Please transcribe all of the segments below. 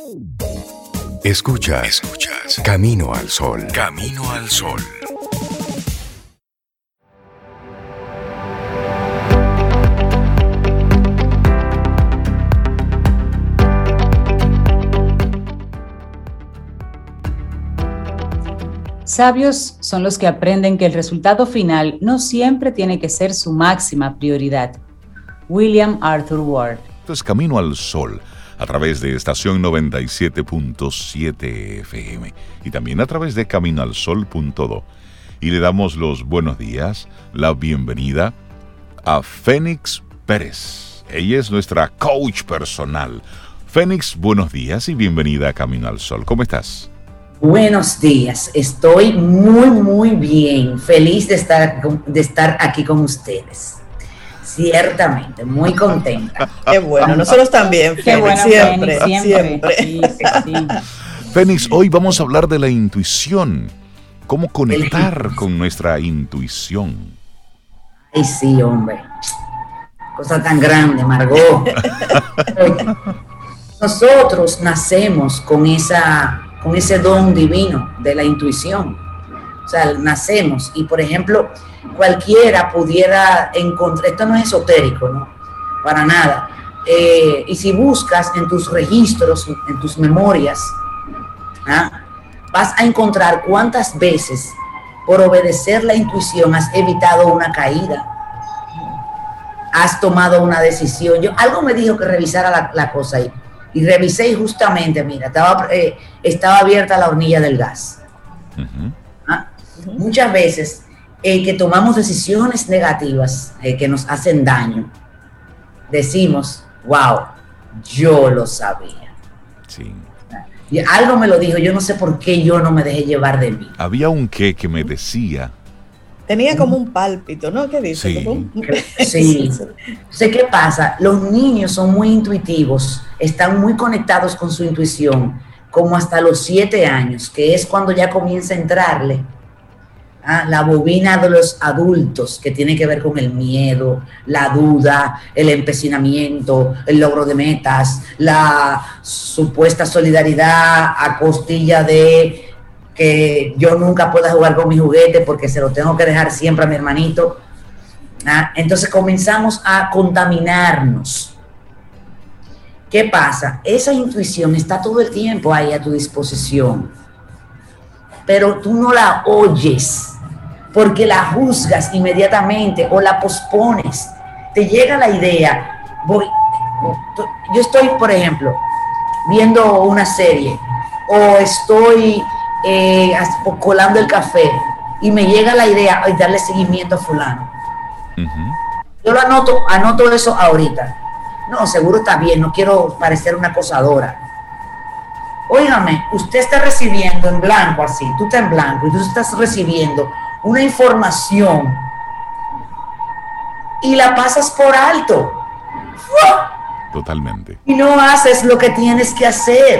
Escuchas Camino al Sol. Camino al Sol. Sabios son los que aprenden que el resultado final no siempre tiene que ser su máxima prioridad. William Arthur Ward. Esto es Camino al Sol, a través de estación 97.7 FM y también a través de caminoalsol.do. Y le damos los buenos días, la bienvenida a Fénix Pérez. Ella es nuestra coach personal. Fénix, buenos días y bienvenida a Camino al Sol. ¿Cómo estás? Buenos días, estoy muy bien, feliz de estar aquí con ustedes. Ciertamente, muy contenta. Qué bueno, nosotros también, Fénix. Qué bueno, siempre. Sí. Fénix, hoy vamos a hablar de la intuición. ¿Cómo conectar con nuestra intuición? Ay, sí, hombre. Cosa tan grande, Margot. Nosotros nacemos con ese don divino de la intuición. O sea, nacemos y, por ejemplo, cualquiera pudiera encontrar, esto no es esotérico, ¿no? Para nada. Y si buscas en tus registros, en tus memorias, vas a encontrar cuántas veces por obedecer la intuición has evitado una caída, has tomado una decisión. Algo me dijo que revisara la cosa ahí. Y revisé y justamente, mira, estaba abierta la hornilla del gas. Muchas veces que tomamos decisiones negativas que nos hacen daño, decimos, wow, yo lo sabía. Sí. Y algo me lo dijo, yo no sé por qué yo no me dejé llevar de mí. Había un que me decía. Tenía como un pálpito, ¿no? ¿Qué dice? Sí. Sé qué pasa. Los niños son muy intuitivos, están muy conectados con su intuición, como hasta los 7 años, que es cuando ya comienza a entrarle la bobina de los adultos, que tiene que ver con el miedo, la duda, el empecinamiento, el logro de metas, la supuesta solidaridad a costilla de que yo nunca pueda jugar con mi juguete porque se lo tengo que dejar siempre a mi hermanito. Entonces comenzamos a contaminarnos. ¿Qué pasa? Esa intuición está todo el tiempo ahí a tu disposición, pero tú no la oyes porque la juzgas inmediatamente o la pospones. Te llega la idea, yo estoy, por ejemplo, viendo una serie o estoy colando el café y me llega la idea de darle seguimiento a fulano. Yo lo anoto eso ahorita. No, seguro está bien, no quiero parecer una acosadora. Óigame, usted está recibiendo en blanco así, tú estás en blanco y tú estás recibiendo una información y la pasas por alto. Totalmente. Y no haces lo que tienes que hacer,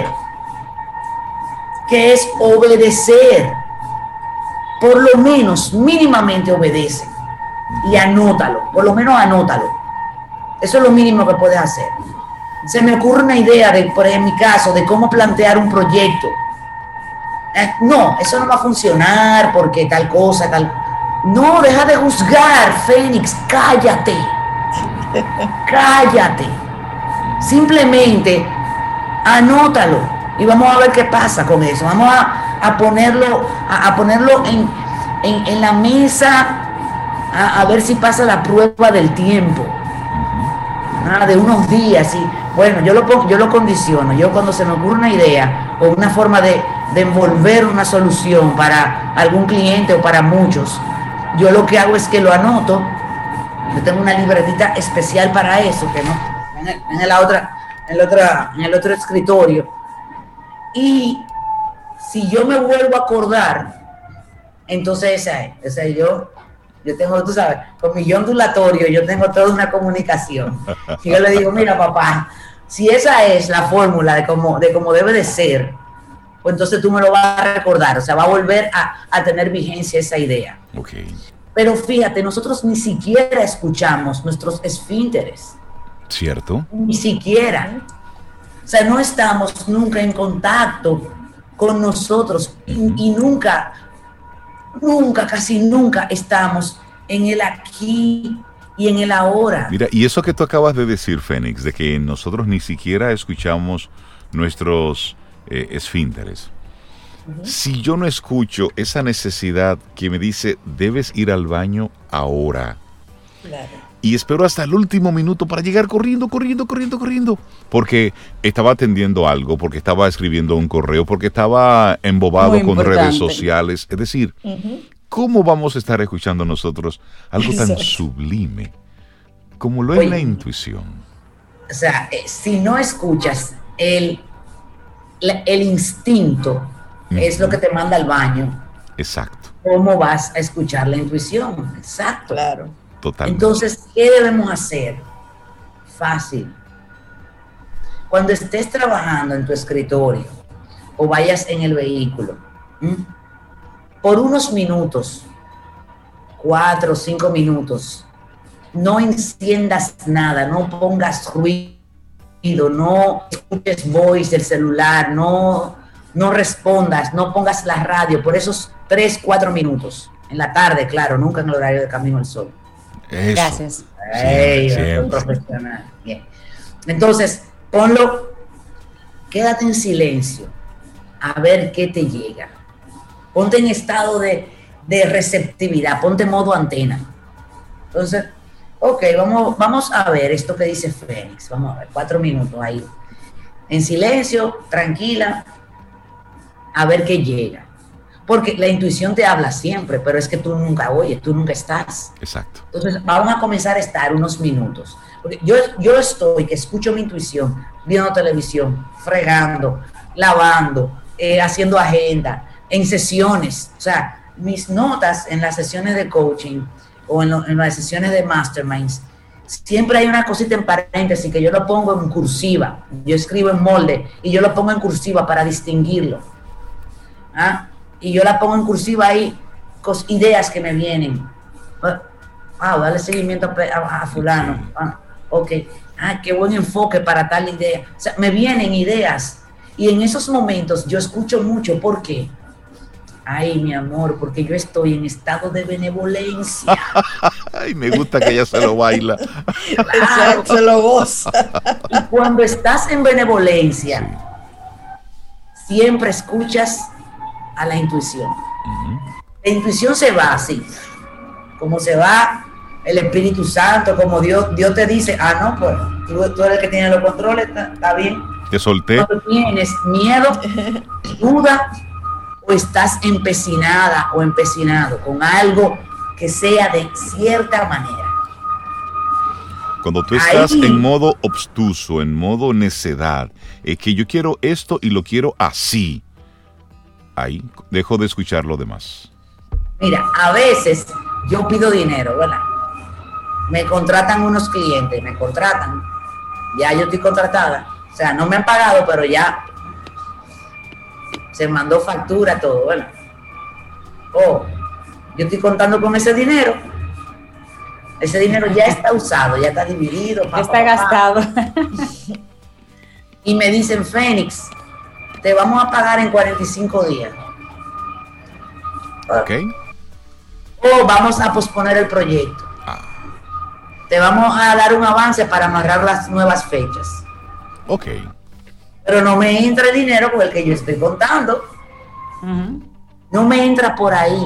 que es obedecer. Por lo menos, mínimamente obedece y anótalo, por lo menos anótalo. Eso es lo mínimo que puedes hacer. Se me ocurre una idea, en mi caso, de cómo plantear un proyecto. No, eso no va a funcionar porque tal cosa, tal... No, deja de juzgar, Fénix, cállate. Cállate. Simplemente anótalo y vamos a ver qué pasa con eso. Vamos a ponerlo en la mesa a ver si pasa la prueba del tiempo. De unos días. Y bueno, yo lo condiciono. Yo, cuando se me ocurre una idea o una forma de envolver una solución para algún cliente o para muchos, yo lo que hago es que lo anoto. Yo tengo una libretita especial para eso, que no en el otro escritorio. Y si yo me vuelvo a acordar, entonces esa es yo tengo, tú sabes, con mi yo ondulatorio, yo tengo toda una comunicación. Y yo le digo, mira, papá, si esa es la fórmula de cómo debe de ser, pues entonces tú me lo vas a recordar, o sea, va a volver a tener vigencia esa idea. Okay. Pero fíjate, nosotros ni siquiera escuchamos nuestros esfínteres. ¿Cierto? Ni siquiera. O sea, no estamos nunca en contacto con nosotros y nunca, casi nunca estamos en el aquí y en el ahora. Mira, y eso que tú acabas de decir, Fénix, de que nosotros ni siquiera escuchamos nuestros esfínteres. Si yo no escucho esa necesidad que me dice, debes ir al baño ahora. Claro. Y espero hasta el último minuto para llegar corriendo, porque estaba atendiendo algo, porque estaba escribiendo un correo, porque estaba embobado con redes sociales. Es decir, ¿cómo vamos a estar escuchando nosotros algo tan sublime como lo es la intuición? O sea, si no escuchas el instinto, es lo que te manda al baño. Exacto. ¿Cómo vas a escuchar la intuición? Exacto. Claro. Totalmente. Entonces, ¿qué debemos hacer? Fácil. Cuando estés trabajando en tu escritorio o vayas en el vehículo, por unos minutos, 4 o 5 minutos, no enciendas nada, no pongas ruido, no escuches voice del celular, no respondas, no pongas la radio por esos 3, 4 minutos. En la tarde, claro, nunca en el horario de Camino al Sol. Eso. Gracias. Profesional. Bien. Entonces, ponlo, quédate en silencio, a ver qué te llega. Ponte en estado de receptividad, ponte en modo antena. Entonces, ok, vamos a ver esto que dice Fénix. Vamos a ver, 4 minutos ahí. En silencio, tranquila, a ver qué llega. Porque la intuición te habla siempre, pero es que tú nunca oyes, tú nunca estás. Exacto. Entonces, vamos a comenzar a estar unos minutos. Porque yo estoy, que escucho mi intuición, viendo televisión, fregando, lavando, haciendo agenda, en sesiones. O sea, mis notas en las sesiones de coaching o en las sesiones de masterminds, siempre hay una cosita en paréntesis que yo lo pongo en cursiva. Yo escribo en molde y yo lo pongo en cursiva para distinguirlo. Y yo la pongo en cursiva ahí, ideas que me vienen. Dale seguimiento a fulano. Ok. Qué buen enfoque para tal idea. O sea, me vienen ideas. Y en esos momentos yo escucho mucho. ¿Por qué? Ay, mi amor, porque yo estoy en estado de benevolencia. Ay, me gusta que ella se lo baila. Claro, se lo goza. Y cuando estás en benevolencia, siempre escuchas a la intuición. La intuición se va así, como se va el Espíritu Santo, como Dios te dice, no, pues tú eres el que tiene los controles, está bien. Te solté. Cuando tienes miedo, duda, o estás empecinada o empecinado con algo que sea de cierta manera. Cuando tú estás en modo obstuso, en modo necedad, es que yo quiero esto y lo quiero así. Ahí dejo de escuchar lo demás. Mira, a veces yo pido dinero, ¿verdad? Me contratan unos clientes, ya yo estoy contratada, o sea, no me han pagado, pero ya se mandó factura, todo, ¿verdad? Yo estoy contando con ese dinero ya está usado, ya está dividido. Está gastado. Y me dicen, Fénix, te vamos a pagar en 45 días. Ok. O vamos a posponer el proyecto. Te vamos a dar un avance para amarrar las nuevas fechas. Ok. Pero no me entra el dinero con el que yo estoy contando. No me entra por ahí.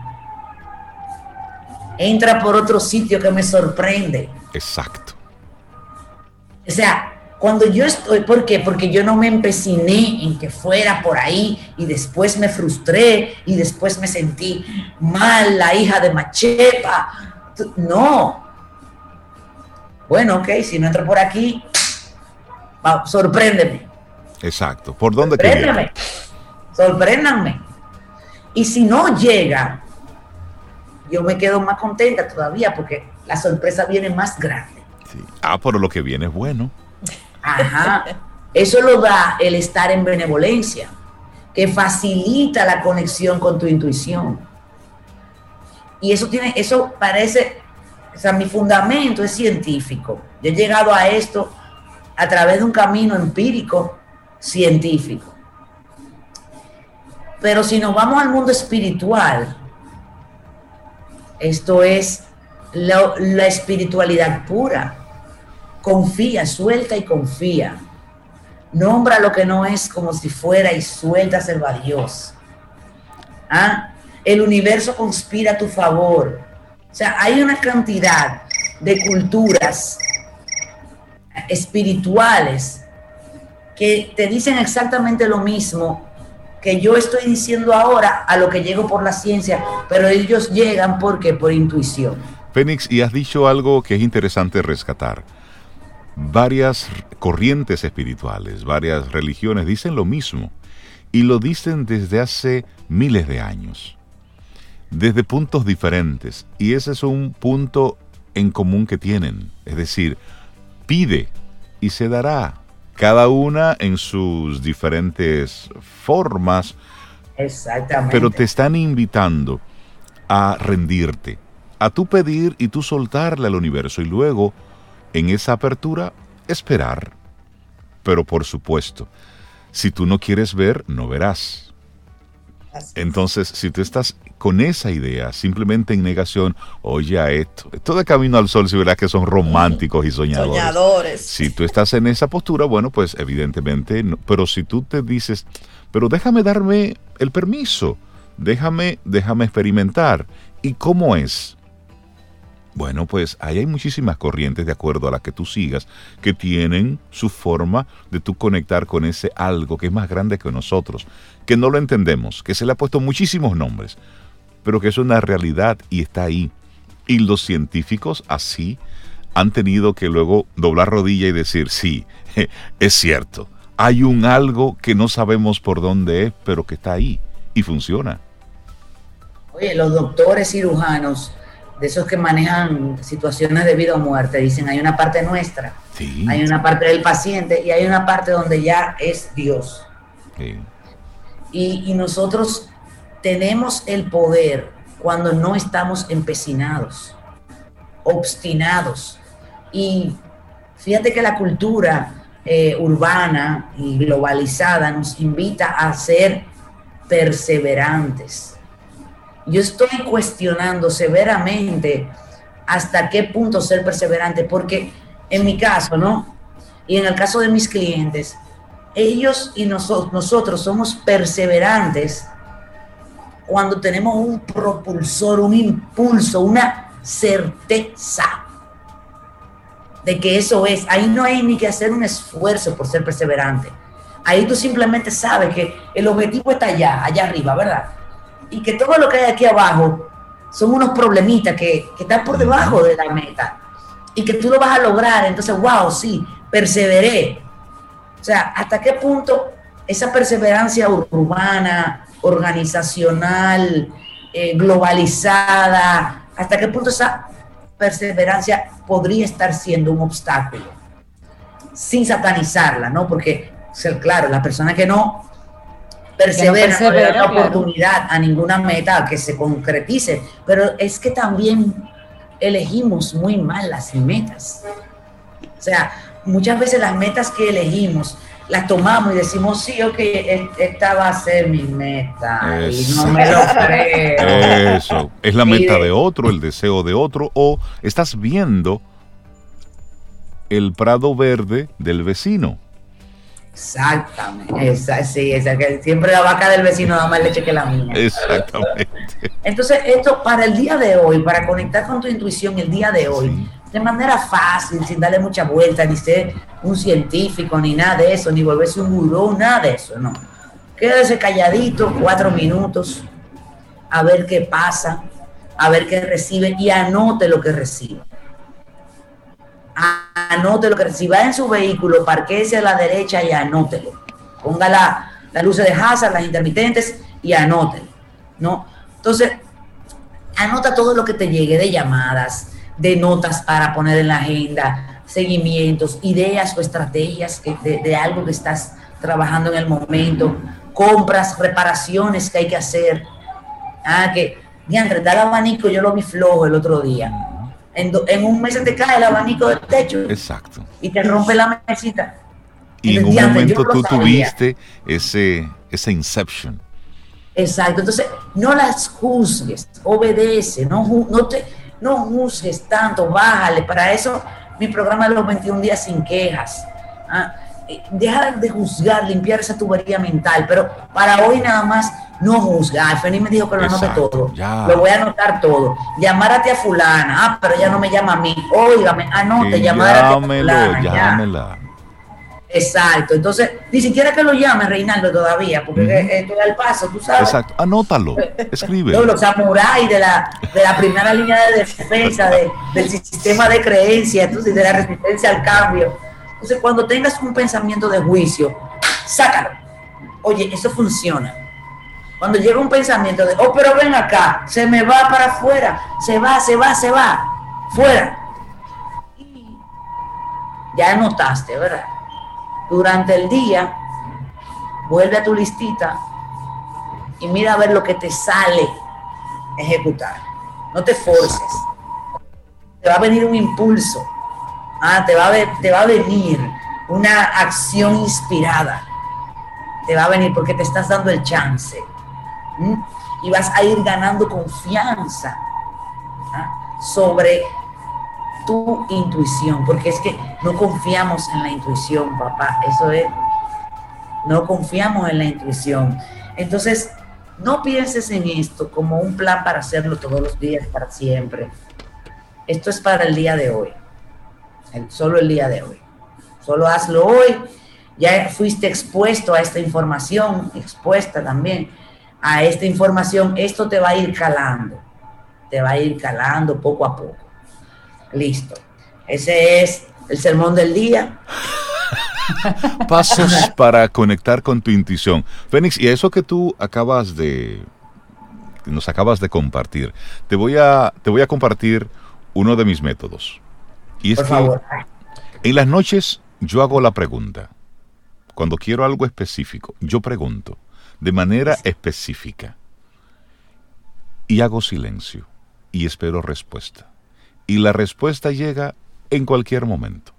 Entra por otro sitio que me sorprende. Exacto. O sea, cuando yo estoy, ¿por qué? Porque yo no me empeciné en que fuera por ahí y después me frustré y después me sentí mal, la hija de Machepa. No. Bueno, ok, si no entro por aquí, sorpréndeme. Exacto. ¿Por dónde quería? Sorpréndanme. Y si no llega, yo me quedo más contenta todavía porque la sorpresa viene más grande. Sí. Pero lo que viene es bueno. Ajá. Eso lo da el estar en benevolencia, que facilita la conexión con tu intuición. Y eso parece, o sea, mi fundamento es científico. Yo he llegado a esto a través de un camino empírico, científico. Pero si nos vamos al mundo espiritual, esto es la espiritualidad pura. Confía, suelta y confía. Nombra lo que no es como si fuera y suéltaselo a Dios. El universo conspira a tu favor. O sea, hay una cantidad de culturas espirituales que te dicen exactamente lo mismo que yo estoy diciendo ahora a lo que llego por la ciencia, pero ellos llegan porque por intuición. Fénix, y has dicho algo que es interesante rescatar. Varias corrientes espirituales, varias religiones dicen lo mismo, y lo dicen desde hace miles de años, desde puntos diferentes, y ese es un punto en común que tienen, es decir, pide y se dará, cada una en sus diferentes formas. Exactamente. Pero te están invitando a rendirte, a tú pedir y tú soltarle al universo, y luego en esa apertura esperar. Pero por supuesto, si tú no quieres ver, no verás. Entonces, si tú estás con esa idea, simplemente en negación, oye a esto de Camino al Sol, si verás que son románticos y soñadores. Si tú estás en esa postura, bueno, pues evidentemente no. Pero si tú te dices, pero déjame darme el permiso, déjame experimentar. ¿Y cómo es? Bueno, pues ahí hay muchísimas corrientes, de acuerdo a las que tú sigas, que tienen su forma de tú conectar con ese algo que es más grande que nosotros, que no lo entendemos, que se le ha puesto muchísimos nombres, pero que es una realidad y está ahí. Y los científicos así han tenido que luego doblar rodilla y decir, sí, es cierto, hay un algo que no sabemos por dónde es, pero que está ahí y funciona. Oye, los doctores cirujanos, de esos que manejan situaciones de vida o muerte, dicen, hay una parte nuestra, sí, hay una parte del paciente y hay una parte donde ya es Dios. Sí. Y nosotros tenemos el poder cuando no estamos empecinados, obstinados. Y fíjate que la cultura urbana y globalizada nos invita a ser perseverantes. Yo estoy cuestionando severamente hasta qué punto ser perseverante, porque en mi caso, ¿no? Y en el caso de mis clientes, ellos y nosotros somos perseverantes cuando tenemos un propulsor, un impulso, una certeza de que eso es. Ahí no hay ni que hacer un esfuerzo por ser perseverante. Ahí tú simplemente sabes que el objetivo está allá arriba, ¿verdad? Y que todo lo que hay aquí abajo son unos problemitas que están por debajo de la meta y que tú lo vas a lograr. Entonces, wow, sí, perseveré. O sea, ¿hasta qué punto esa perseverancia urbana, organizacional, globalizada, hasta qué punto esa perseverancia podría estar siendo un obstáculo? Sin satanizarla, ¿no? Porque, claro, la persona que no persevera, no le da la oportunidad a ninguna meta que se concretice, pero es que también elegimos muy mal las metas. O sea, muchas veces las metas que elegimos las tomamos y decimos, sí, ok, esta va a ser mi meta. Y no me lo creo. Eso, es la meta de otro, el deseo de otro, o estás viendo el prado verde del vecino. Exactamente, esa que siempre la vaca del vecino da más leche que la mía. Exactamente. Entonces, esto para el día de hoy, para conectar con tu intuición el día de hoy, sí, de manera fácil, sin darle mucha vuelta, ni ser un científico, ni nada de eso, ni volverse un gurú, nada de eso, no. Quédese calladito 4 minutos, a ver qué pasa, a ver qué recibe y anote lo que recibe. Anote lo que reciba en su vehículo, parquéese a la derecha y anótelo. Ponga las luces de hazard, las intermitentes y anótelo, ¿no? Entonces, anota todo lo que te llegue de llamadas, de notas para poner en la agenda, seguimientos, ideas o estrategias de algo que estás trabajando en el momento, compras, reparaciones que hay que hacer. Que, diantre, tal abanico yo lo vi flojo el otro día. En un mes se te cae el abanico del techo. Exacto. Y te rompe la mesita. Y en un momento tú tuviste ese inception. Exacto. Entonces, no las juzgues, obedece, no juzgues tanto, bájale. Para eso, mi programa de los 21 días sin quejas. Deja de juzgar, limpiar esa tubería mental, pero para hoy nada más no juzgar. Feni me dijo que lo anote todo. Ya. Lo voy a anotar todo. Llamar a tía fulana. Pero ella no me llama a mí. Óigame, anote, llamar a tía fulana. Llámela. Exacto. Entonces, ni siquiera que lo llame Reinaldo todavía, porque esto da el paso, tú sabes. Exacto. Anótalo. Escribe. Los samuráis de la primera línea de defensa, del sistema de creencias, entonces, de la resistencia al cambio. Entonces, cuando tengas un pensamiento de juicio, sácalo. Oye, eso funciona. Cuando llega un pensamiento de, pero ven acá, se me va para afuera, se va, fuera. Y ya anotaste, ¿verdad? Durante el día, vuelve a tu listita y mira a ver lo que te sale ejecutar. No te forces. Te va a venir un impulso. Te va a venir una acción inspirada. Te va a venir porque te estás dando el chance. Y vas a ir ganando confianza sobre tu intuición, porque es que no confiamos en la intuición, papá. Eso es, no confiamos en la intuición. Entonces, no pienses en esto como un plan para hacerlo todos los días, para siempre. Esto es para el día de hoy. Solo el día de hoy. Solo hazlo hoy. Ya fuiste expuesto a esta información, expuesta también a esta información. Esto te va a ir calando. Te va a ir calando poco a poco. Listo. Ese es el sermón del día. Pasos para conectar con tu intuición. Fénix, y eso que tú nos acabas de compartir, te voy a compartir uno de mis métodos. Y es Por que favor. En las noches yo hago la pregunta. Cuando quiero algo específico, yo pregunto de manera específica y hago silencio y espero respuesta. Y la respuesta llega en cualquier momento.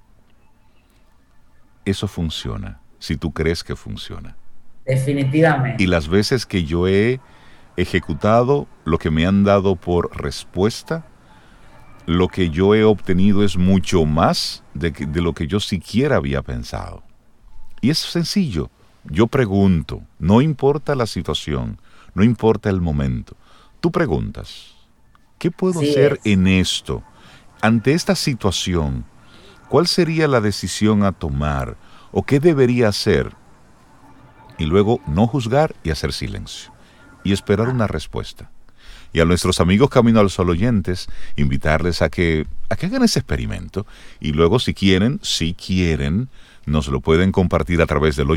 Eso funciona, si tú crees que funciona. Definitivamente. Y las veces que yo he ejecutado lo que me han dado por respuesta, lo que yo he obtenido es mucho más de lo que yo siquiera había pensado. Y es sencillo. Yo pregunto, no importa la situación, no importa el momento. Tú preguntas, ¿qué puedo hacer en esto? Ante esta situación, ¿cuál sería la decisión a tomar? ¿O qué debería hacer? Y luego no juzgar y hacer silencio. Y esperar una respuesta. Y a nuestros amigos Camino al Sol oyentes, invitarles a que hagan ese experimento. Y luego si quieren, nos lo pueden compartir a través del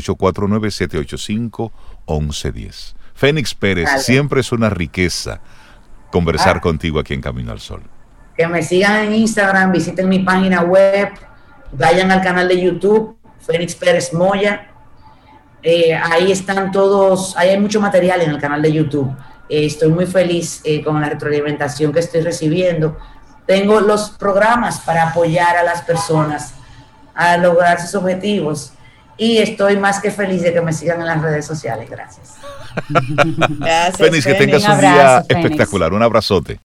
849-785-1110. Fénix Pérez, siempre es una riqueza conversar contigo aquí en Camino al Sol. Que me sigan en Instagram, visiten mi página web, vayan al canal de YouTube, Fénix Pérez Moya. Ahí están todos, ahí hay mucho material en el canal de YouTube. Estoy muy feliz con la retroalimentación que estoy recibiendo. Tengo los programas para apoyar a las personas a lograr sus objetivos y estoy más que feliz de que me sigan en las redes sociales. Gracias. Gracias, Fénix, que tengas un día espectacular. Un abrazote.